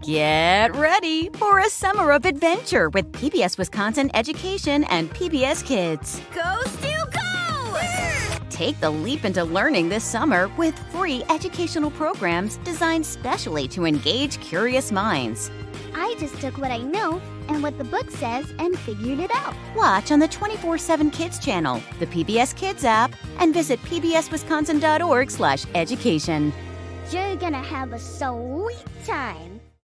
Get ready for a summer of adventure with PBS Wisconsin Education and PBS Kids. Go, Stu, go! Take the leap into learning this summer with free educational programs designed specially to engage curious minds. I just took what I know and what the book says and figured it out. Watch on the 24/7 Kids channel, the PBS Kids app, and visit pbswisconsin.org/education. You're gonna have a sweet time.